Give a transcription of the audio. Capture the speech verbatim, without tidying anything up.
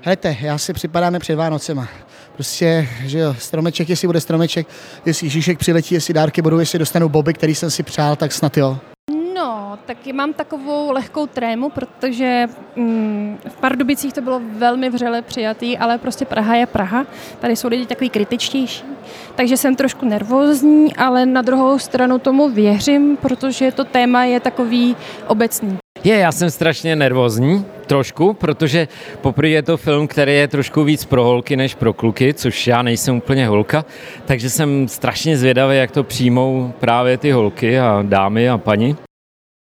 Helejte, já si připadáme před Vánocema. Prostě, že jo, stromeček, jestli bude stromeček, jestli Ježíšek přiletí, jestli dárky budou, jestli dostanu boby, který jsem si přál, tak snad jo. No, taky mám takovou lehkou trému, protože mm, v Pardubicích to bylo velmi vřele přijatý, ale prostě Praha je Praha. Tady jsou lidi takový kritičtější, takže jsem trošku nervózní, ale na druhou stranu tomu věřím, protože to téma je takový obecný. Je, já jsem strašně nervózní, trošku, protože poprvé je to film, který je trošku víc pro holky než pro kluky, což já nejsem úplně holka, takže jsem strašně zvědavý, jak to přijmou právě ty holky a dámy a paní.